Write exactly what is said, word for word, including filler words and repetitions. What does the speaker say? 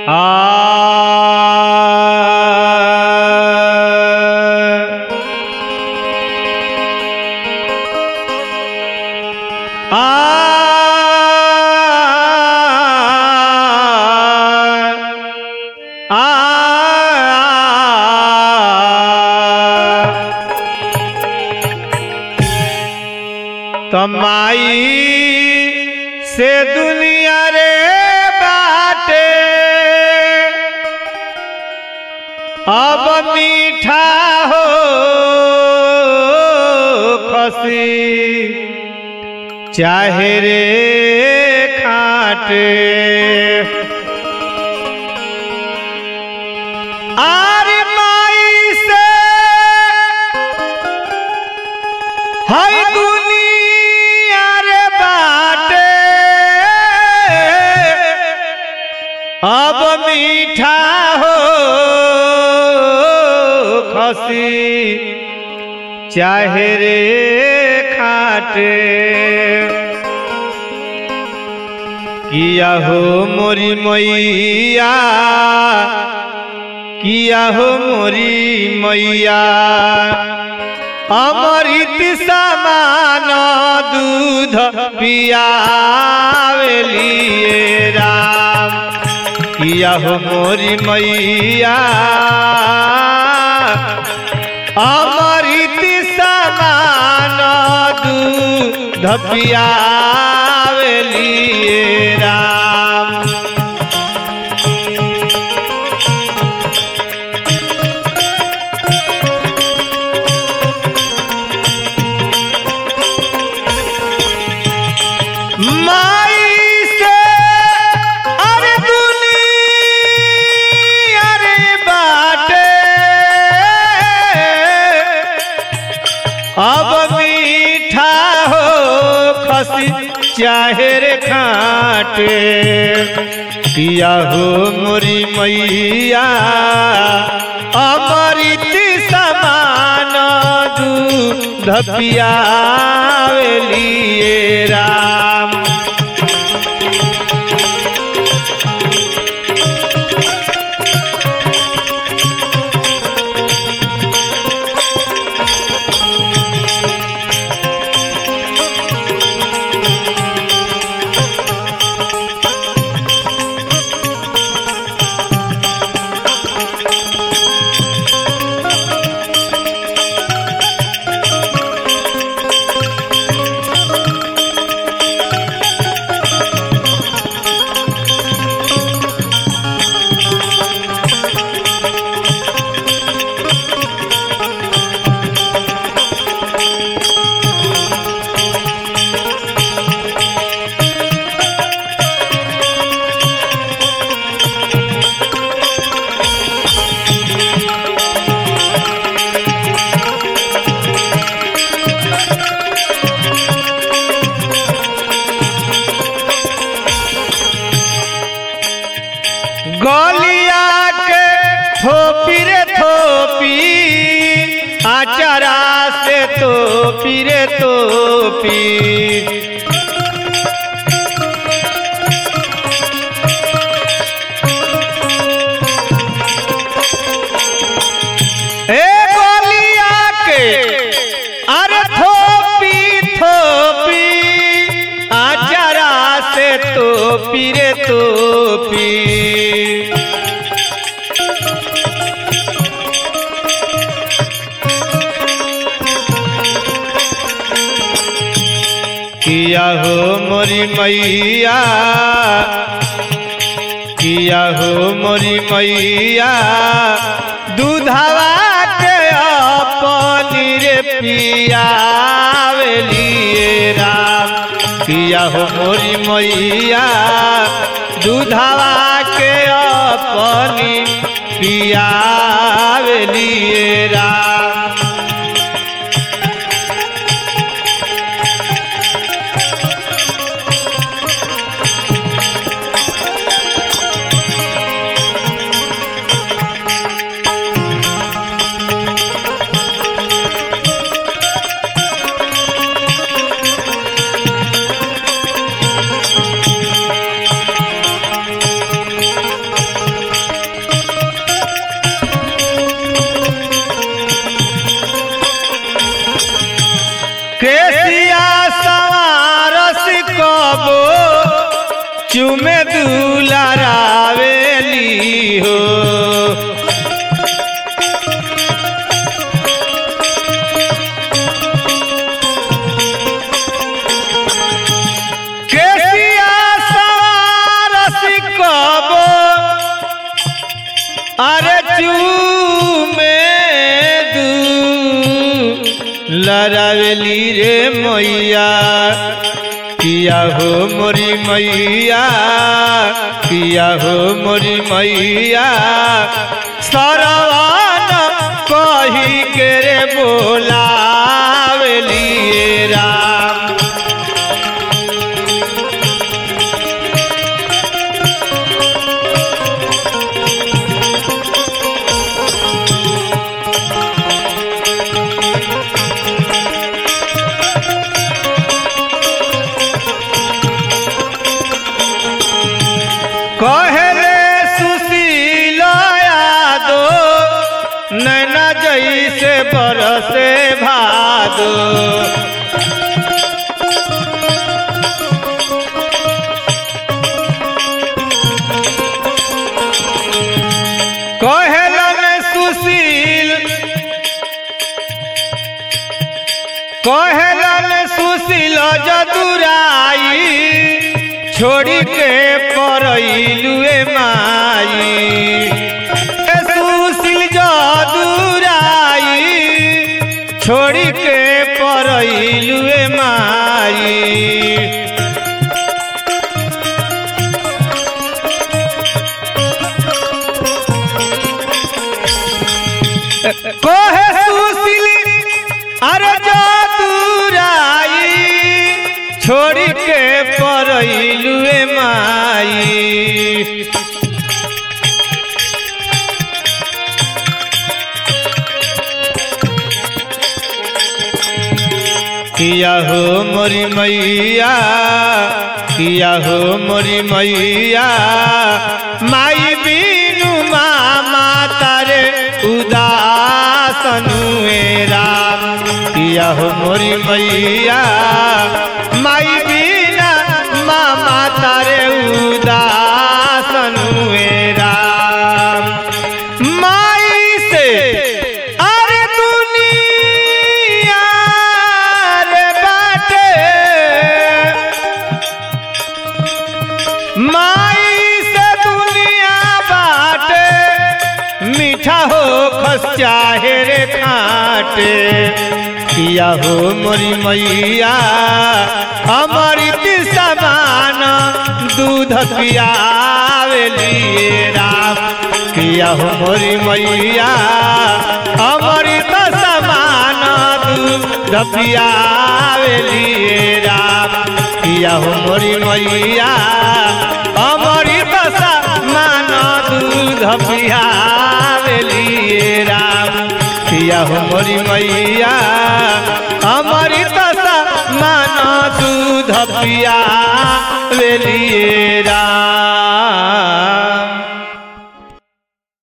तमाई से दुनिया रे बाटे अब मीठा हो खसी चाहे रे खाटे आरे माई से हाय दुनिया रे बाटे अब मीठा हो खसी चाहे रे खाटे किया हो मोरी मैया किया हो मोरी मैया अमृत समान दूध पियावेलिए राम किया हो मोरी मैया अमृत समान दूध पियावेलिए राम माई से अरे दुनिया रे बाटे अब मीठा हो खसी चाहे रे खाटे पिया हो मोरी मैया अमृत समान दूध पियावेलिए राम गलिया के थोपी रे थोपी आचारा से तोपी रे तोपी ए गलिया के अरे थोपी थोपी आचारा से तोपी रे तोपी किया हो मोरी मैया किया हो मोरी मैया दूधवा के अपनी रे पियावेलिए राम किया हो मोरी मैया दूधवा के अपनी पियावेलिए राम झूमे दुलारावेली हो। केसिया सवार सिकबो अरे चूमे दुलारावेली रे मैया किया हो मोरी मैया किया हो मोरी मैया सरवन कही के रे बोलावेली राम। कहले सुशील यादो नैना जैसे बरसे भादो। कहलन सुशील कहलन सुशील जदुराई छोड़ी के परइलुए माई। सुशील जदुराई छोड़ी के परइलुए माई। कोहे सुशील अरे जदुराई छोड़ी के परइलुए माई। किया हो मोरी मैया किया हो मोरी मैया माई बीनु मामा तारे उदासन हुए राम। किया हो मोरी मैया माई बीना मामा तारे उदासन हुए राम। माई से अरे दुनिया रे बाटे माई से दुनिया बाटे मीठा हो खस चाहे रे खाटे। किया हो मोरी मैया अमृत समान दूध पियावेली राम। किया हो मोरी मैया अमृत समान दूध पियावेली राम। किया हो मोरी मैया अमृत समान दूध पियावेली राम। किया हो मोरी मैया अमृत समान दूध पियावेली राम।